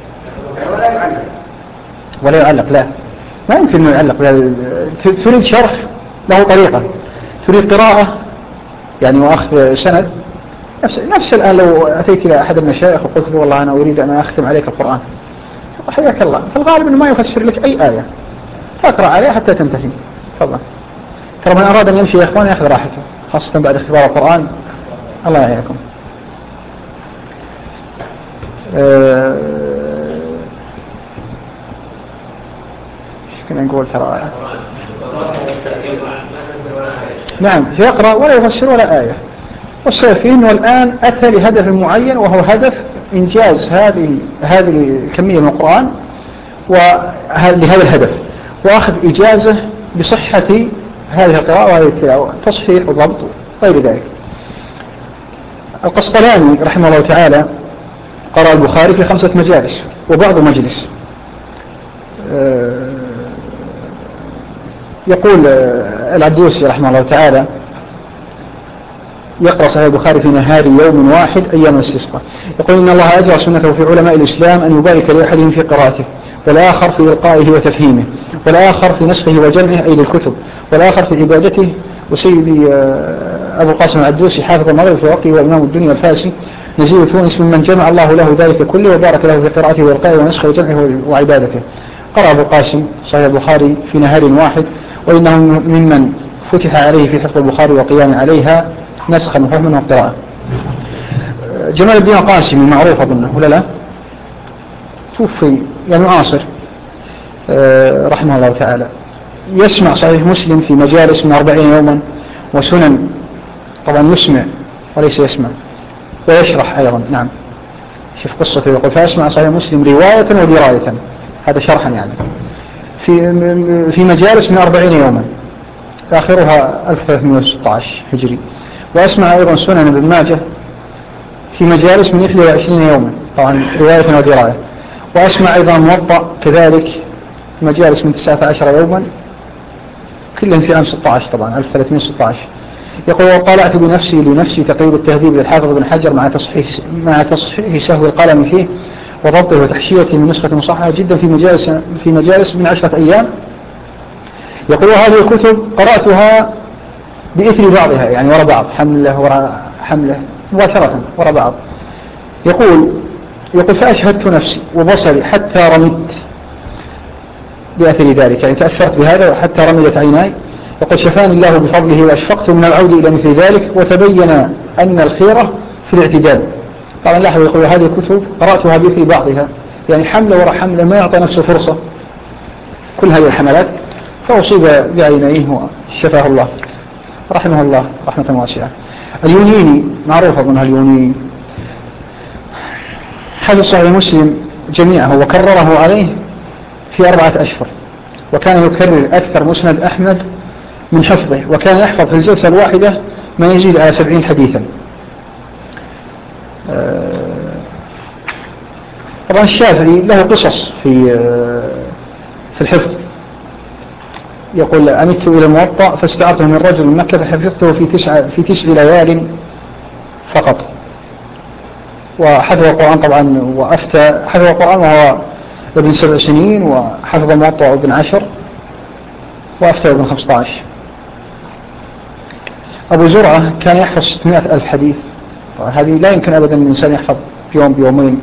ولا يعلق، لا، ما يمكن أن يعلق. تريد شرح له طريقة، تريد قراءة يعني وأخذ سند. نفس الآن لو أتيت إلى أحد المشايخ وقلت له والله أنا أريد أن أختم عليك القرآن، حياك الله، في الغالب أنه ما يفسر لك أي آية، تقرأ عليها حتى تنتهي. تفضل. ترى من أراد أن يمشي يا إخوان يأخذ راحته، خاصة بعد اختبار القرآن. الله يعينكم. ايش كنا نقول؟ ترى نعم، يقرأ ولا يفسر ولا آية، والسبب فيه أنه الآن أتى لهدف معين، وهو هدف إنجاز هذه الكمية من القرآن، ولهذا الهدف وأخذ إجازة بصحة هذه القراءة وهذه التلاوة، تصحيح وضبط غير ذلك. القسطلاني رحمه الله تعالى قرأ البخاري في 5 مجالس وبعض مجلس. يقول العبدوسي رحمه الله تعالى يقرأ صحيح البخاري في نهار يوم واحد أيام الاستسقاء. يقول إن الله أجرى سنته في علماء الإسلام أن يبارك لأحدهم في قراءته، والآخر في إلقائه وتفهيمه، والآخر في نسخه وجمعه أي للكتب، والآخر في عبادته. وسيدي أبو القاسم العبدوسي حافظ المغرب في وقته وإمام الدنيا الفاسي نزيل تونس ممن جمع الله له ذلك كله وبارك له في قراءته وإلقائه ونسخه وجمعه وعبادته. قرأ أبو القاسم صحيح البخاري في نهار واحد، وإنه ممن فتح عليه في حفظ البخاري وقيام عليها نسخا وفهما وقراءة. جمال الدين القاسمي معروف أظنه ولا لا؟ توفي يعني معاصر رحمه الله تعالى. يسمع صحيح مسلم في مجالس من 40 يوما، وسنن طبعا يسمع وليس يسمع، ويشرح أيضا. نعم، شوف قصته يقول فأسمع صحيح مسلم رواية ودراية، هذا شرحا يعني في مجالس من 40 يوما آخرها 1316 هجري. وأسمع أيضا سنن ابن ماجه في مجالس من 21 يوما، طبعا رواية ودراية. وأسمع أيضا موطأ كذلك مجالس من 19 يوما كلهم في عام 16 طبعا 1316. يقول وطالعت بنفسي لنفسي تقريب التهذيب للحافظ بن حجر مع تصحيح سهو القلم فيه وضبطه وتحشيته من نسخة مصححة جدا في مجالس من 10 أيام. يقول هذه الكتب قرأتها بإثر بعضها يعني وراء بعض، حملة وراء حملة مباشرة وراء بعض. يقول فأشهدت نفسي وبصري حتى رمدت بأثر ذلك، يعني تأثرت بهذا وحتى رمدت عيناي. يقول شفاني الله بفضله وأشفقت من العود إلى مثل ذلك، وتبين أن الخيرة في الاعتدال. طبعا لاحظوا يقول هذه الكتب قرأتها بإثر بعضها، يعني حملة وراء حملة ما أعطى نفسه فرصة كل هذه الحملات، فأصيب بعينيه وشفاه الله رحمه الله رحمة واسعة. اليونيني معروف أظن اليونيني حدث صحيح مسلم جميعه وكرره عليه في 4 أشهر، وكان يكرر أكثر مسند أحمد من حفظه، وكان يحفظ في الجلسة الواحدة ما يزيد على 70 حديثا. طبعا الشافعي له قصص في الحفظ. يقول أمدت إلى الموطأ فاستعرته من رجل من مكة فحفظته في 9 ليال فقط. وحفظ القرآن طبعا حفظ القرآن وهو ابن 7 سنين، وحفظ الموطأ ابن 10، وأفتى ابن 15. أبو زرعة كان يحفظ 600,000 حديث. هذه لا يمكن أبدا أن الإنسان يحفظ بيوم بيومين.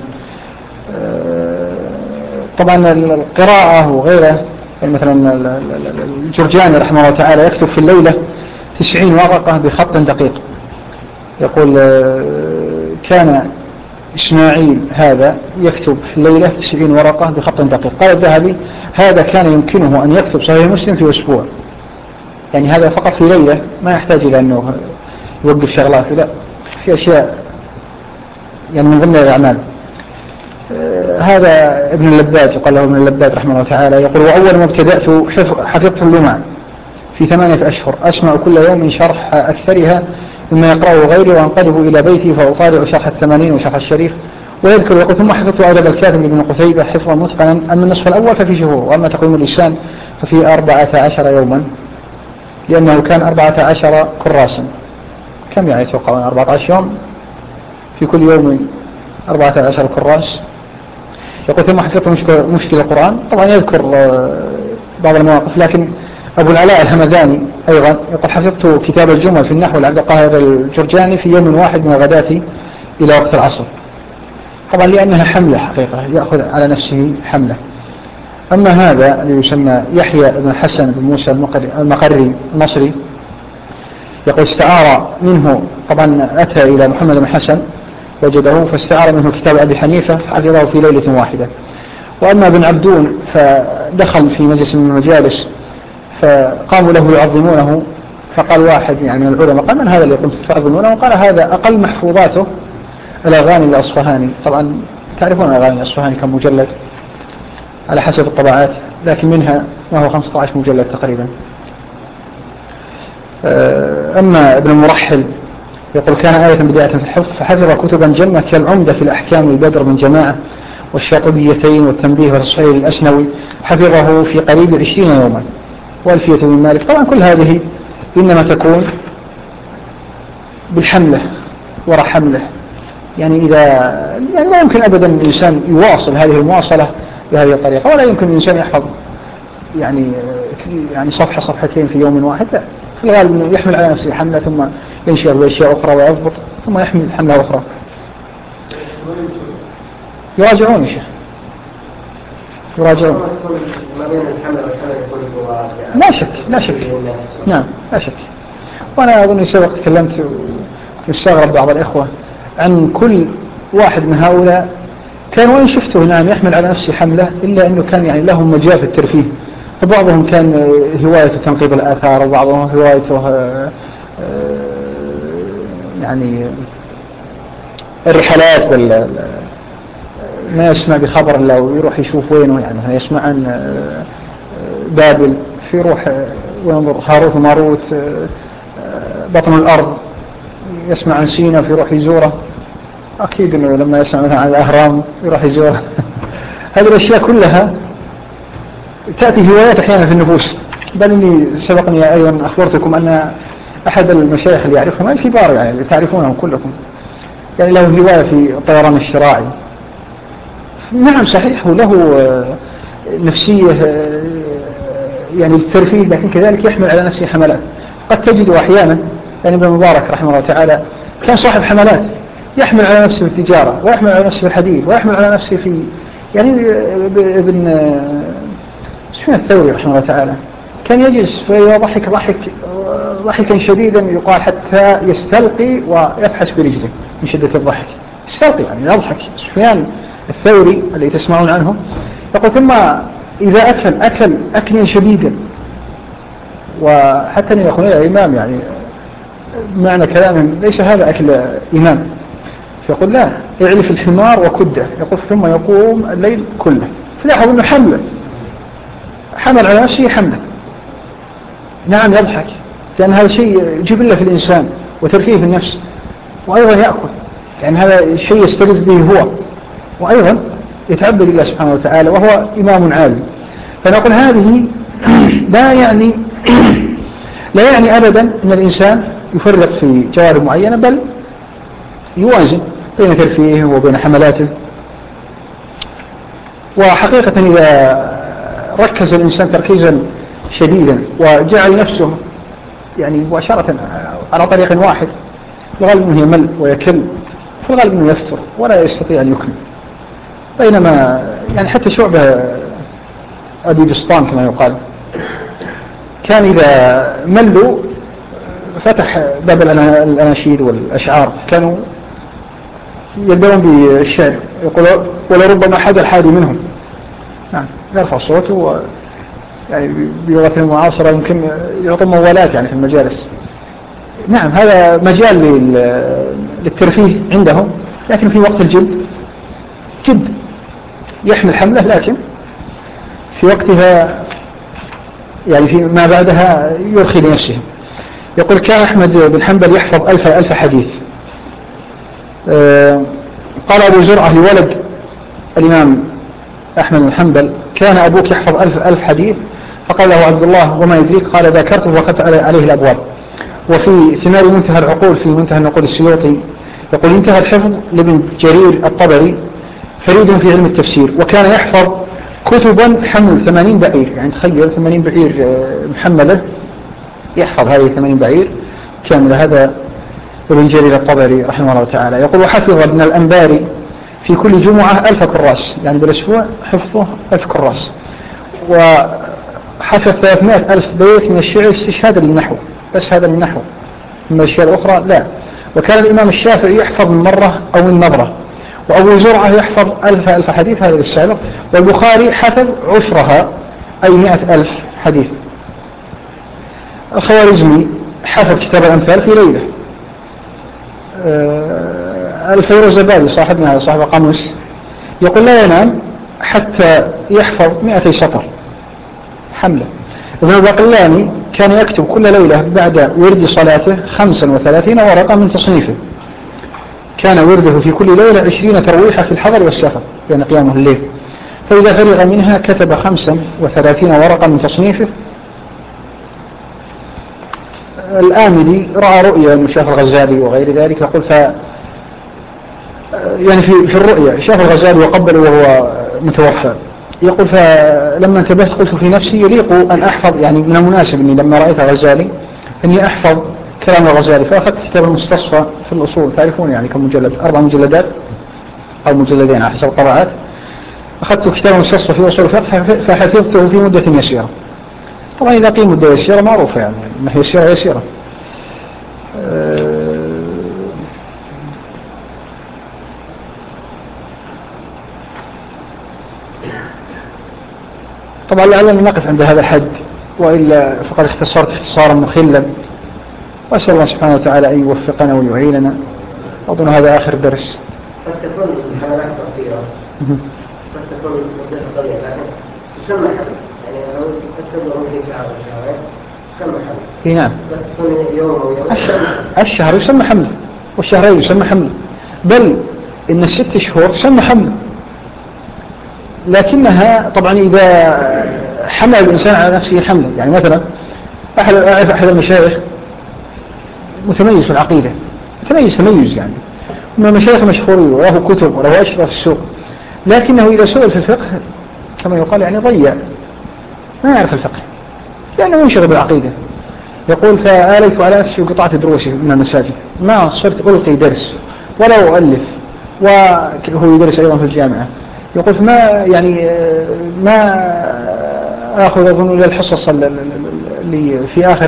طبعا القراءة وغيره، يعني مثلا الجرجاني رحمه الله تعالى يكتب في الليلة 90 ورقة بخط دقيق. يقول كان إسماعيل هذا يكتب في الليلة 90 ورقة بخط دقيق. قال الذهبي هذا كان يمكنه أن يكتب صحيح مسلم في أسبوع، يعني هذا فقط في ليلة، ما يحتاج إلى أنه يوقف شغلات، لا في أشياء يعني من ضمن الأعمال. هذا ابن اللباد يقال له ابن اللباد رحمه الله تعالى، يقول وأول ما ابتدأت حفظت اللمع في 8 أشهر، أسمع كل يوم شرح أكثرها مما يقرأه غيري، وأنقلب إلى بيتي فأطالع شرح 80 وشرح الشريف. ويذكر يقول ثم حفظت أدب الكاتب ابن قتيبة حفظا متقنا، أما النصف الأول ففي شهور، وأما تقويم اللسان ففي 14 يوما، لأنه كان 14 كراسا. كم يعني يتوقعون 14 يوم في كل يوم 14 كراس. يقول ثم حفظت مشكل القرآن. طبعا يذكر بعض المواقف، لكن أبو العلاء الهمداني أيضا يقول حفظت كتاب الجمل في النحو لعبد القاهر الجرجاني في يوم واحد من الغداة إلى وقت العصر. طبعا لأنها حملة حقيقة، يأخذ على نفسه حملة. أما هذا الذي يسمى يحيى بن حسن بن موسى المقري المصري، يقول استعار منه، طبعا أتى إلى محمد بن حسن وجده فاستعار منه كتاب أبي حنيفة حفظه في ليلة واحدة. وأما ابن عبدون فدخل في مجلس من المجالس فقاموا له يعظمونه، فقال واحد يعني من العلماء قال من هذا اللي قمت تعظمونه؟ وقال هذا أقل محفوظاته الأغاني الأصفهاني. طبعا تعرفون الأغاني الأصفهاني كم مجلد على حسب الطبعات، لكن منها ما هو 15 مجلد تقريبا. أما ابن المرحل يقول كان آية بداية في الحفظ، فحفظ كتبا جمة كالعمدة في الأحكام البدر من جماعة والشاطبيتين والتنبيه والتصحيح الأسنوي، حفظه في قريب 20 يوما، والفية من مالك. طبعا كل هذه إنما تكون بالحملة وراء حملة، يعني لا يمكن أبدا الإنسان يواصل هذه المواصلة بهذه الطريقة، ولا يمكن الإنسان يحفظ يعني صفحة صفحتين في يوم واحد. لا، في الغالب أنه يحمل على نفسه حملة ثم ينشر بأشياء أخرى ويضبط ثم يحمل حملة أخرى. يراجعون يا شيخ، يراجعون. لا شك نعم لا شك. وأنا أظن سبق تكلمت ويستغرب بعض الإخوة عن كل واحد من هؤلاء كان وإن شفته نعم يحمل على نفسه حملة، إلا أنه كان يعني لهم مجال في الترفيه. فبعضهم كان هوايته تنقيب الآثار، وبعضهم هوايته يعني الرحلات ما يسمع بخبر الله ويروح يشوف وينه، يعني يسمع عن بابل فيروح وينظر هاروت وماروت، بطن الأرض يسمع عن سينا فيروح يزوره. أكيد أنه لما يسمع مثلا عن الأهرام يروح يزوره. هذه الأشياء كلها تأتي هوايات أحيانا في النفوس، بل إني سبقني أيضا أخبرتكم أن أحد المشايخ اللي يعرفهم الكبار يعني اللي تعرفونهم كلكم يعني له هواية في الطيران الشراعي. نعم صحيح وله نفسية يعني الترفيه، لكن كذلك يحمل على نفسه حملات. قد تجد أحيانا يعني ابن مبارك رحمه الله تعالى كان صاحب حملات، يحمل على نفسه في التجارة ويحمل على نفسه في الحديث ويحمل على نفسه في يعني ابن سفيان الثوري رحمه الله تعالى كان يجلس ويضحك ضحكا شديدا يقال حتى يستلقي ويفحش برجله من شدة الضحك، يستلقي يعني يضحك. سفيان الثوري الذي تسمعون عنه يقول ثم إذا أكل أكلا شديدا، وحتى يا أخواني الإمام يعني معنى كلامهم ليس هذا أكل إمام، يقول لا يعرف الحمار وكده، يقول ثم يقوم الليل كله. فلاحظ أنه حمل على نفسه حملا. نعم يضحك لأن هذا شيء جبلة في الإنسان وترفيه في النفس، وأيضا يأكل يعني هذا شيء يستلذ به هو، وأيضا يتعبد الله سبحانه وتعالى وهو إمام عالم. فنقول هذه لا يعني أبدا أن الإنسان يفرق في جوانب معينة، بل يوازن بين ترفيهه وبين حملاته. وحقيقة إذا ركز الإنسان تركيزا شديدا وجعل نفسه يعني مباشرة على طريق واحد، الغالب أنه يمل ويكل، فالغالب أنه يفتر ولا يستطيع أن يكمل. بينما يعني حتى شعبة أبي بسطام كما يقال كان إذا ملوا فتح باب الأناشيد والأشعار، كانوا يبدأون بالشعر، يقولوا ولربما حد الحادي منهم. نعم يرفع صوته يعني بلغة المعاصرة يمكن يعطي موالات يعني في المجالس. نعم هذا مجال للترفيه عندهم، لكن في وقت الجد جد يحمل حمله، لكن في وقتها يعني في ما بعدها يرخي لنفسه. يقول كان أحمد بن حنبل يحفظ ألف حديث. قال أبو زرعة لولد الإمام أحمد بن حنبل كان أبوك يحفظ ألف حديث؟ فقال له عبد الله وما يدريك؟ قال ذكرته وقت عليه الأبواب. وفي ثمار منتهى العقول في منتهى النقول السيوطي يقول انتهى الحفظ لابن جرير الطبري فريد في علم التفسير، وكان يحفظ كتبا حمل 80 بعير، يعني تخيل 80 بعير محملة يحفظ هذه 80 بعير كاملة. هذا ابن جرير الطبري رحمه الله تعالى. يقول وحفظ ابن الأنباري في كل جمعة 1000 كراس، يعني بالأسبوع حفظه 1000 كراس. وحفظ 300,000 بيت من الشعر استشهادا للنحو، بس هذا من نحو، من الأشياء الأخرى لا. وكان الإمام الشافعي يحفظ من مرة أو من نظرة، وأبو زرعة يحفظ 1000 حديث، هذا السابق. والبخاري حفظ عشرها أي 100,000 حديث. الخوارزمي حفظ كتاب الأمثال في ليلة. الفيروزابادي صاحبنا صاحب قاموس يقول لا ينام حتى يحفظ 200 سطر حملة. ابن الباقلاني كان يكتب كل ليلة بعد ورد صلاته 35 ورقة من تصنيفه. كان ورده في كل ليلة 20 ترويحة في الحضر والسفر بين قيامه الليل، فإذا فرغ منها كتب 35 ورقة من تصنيفه. الآمدي رأى رؤيا من شاف الغزالي وغير ذلك، يقول يعني في الرؤيا شاف الغزالي وقبله وهو متوفى. يقول فلما انتبهت قلت في نفسي يليق أن أحفظ، يعني من المناسب أني لما رأيت غزالي أني أحفظ كلام الغزالي. فأخذت كتاب المستصفى في الأصول، تعرفون يعني كم مجلد، 4 مجلدات أو مجلدين على حسب الطبعات. أخذت كتاب المستصفى في أصول الفقه فحفظته في مدة يسيرة. طبعا إذا قيل مدة يسيرة معروفة يعني ما هي يسيرة. طبعا لعلنا نقف عند هذا الحد، وإلا فقد اختصرت اختصارا مخلا، وأسأل الله سبحانه وتعالى أن يوفقنا ويعيننا. أظن هذا آخر درس. قد تكون حملات قصيرة، قد تكون مدة قليلة، لكن تسمى حمل، يعني لو قد تبلغ في شهر وشهرين تسمى حمل. نعم. قد تكون يوم أو يوم. الشهر يسمى حمل، والشهرين يسمى حمل، بل إن 6 شهور تسمى حمل. لكنها طبعا إذا حمل الإنسان على نفسه حمله. يعني مثلا أحد المشايخ متميز في العقيدة، تميز يعني من المشايخ مشهورين وله كتب وله أشرف في السوق، لكنه إذا سئل في الفقه كما يقال يعني ضيع، ما يعرف الفقه لأنه منشغل بالعقيدة. يقول فآليت على نفسي وقطعت دروسي من المساجد، ما صرت ألقي درس ولا أؤلف، وهو يدرس أيضا في الجامعة. يقول فما يعني ما أخذ أظن إلى الحصص اللي في آخر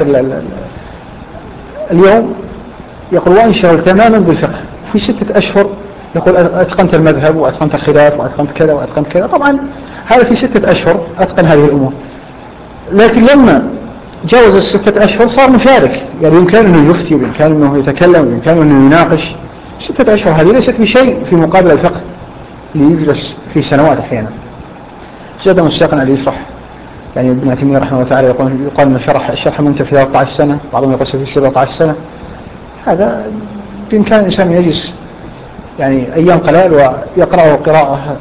اليوم. يقول وانشغل تماما بالفقه في 6 أشهر. يقول أتقنت المذهب وأتقنت الخلاف وأتقنت كذا وأتقنت كذا. طبعا هذا في 6 أشهر أتقن هذه الأمور، لكن لما جاوز 6 أشهر صار مشارك، يعني بإمكانه أنه يفتي وبإمكانه أنه يتكلم وبإمكانه أنه يناقش. 6 أشهر هذه ليست بشيء في مقابل الفقه اللي يجلس في سنوات أحيانا. زاد مستقنا اللي يشرح، يعني ابن تيمية رحمه الله تعالى يقال أن الشرح منتهي في 13 سنة، بعضهم يقول في 17 سنة. هذا بإمكان الإنسان يجلس يعني أيام قلائل ويقرأه قراءة،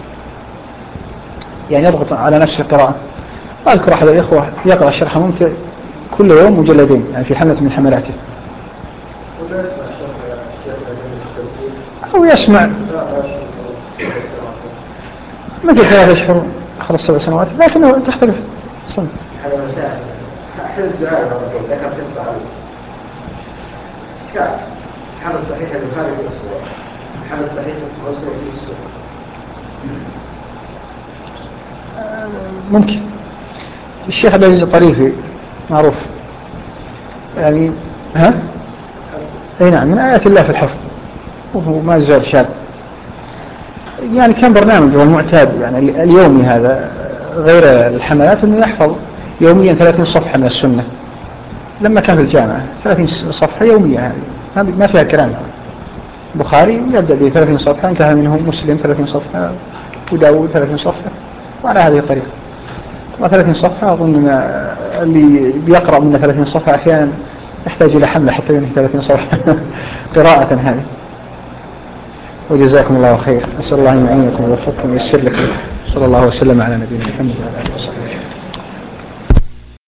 يعني يضغط على نفسه قراءة. أذكر أحد الإخوة يقرأ الشرح ممتع كل يوم مجلدين، يعني في حملة من حملاته، أو يسمع مثل 3 أشهر 5 سنوات، لكنه تختلف صنع. هذا مساء أحد الدعاء مرتين ذكرت الطعام شاء حرب صحيح البخاري في الأسبوع، حرب صحيح مسلم في الأسبوع. ممكن. الشيخ عبد العزيز الطريفي معروف يعني، أي نعم، من آيات الله في الحفظ، وهو ما زال شاب. يعني كان برنامج المعتاد يعني اليومي هذا غير الحملات أنه يحفظ يوميا 30 صفحة من السنة. لما كان في الجامعة 30 صفحة يوميا، هذه ما فيها كلام. بخاري يبدأ ب 30 صفحة، انتهى منه مسلم 30 صفحة، وداود 30 صفحة، وعلى هذه الطريقة. 30 صفحة أظن اللي بيقرأ من 30 صفحة أحيانا يحتاج إلى حملة حتى ينهي 30 صفحة قراءة هذه. وجزاكم الله خير، أسأل الله أن يعينكم ويوفقكم وييسر لكم. صلى الله وسلم على نبينا محمد وعلى آله وصحبه.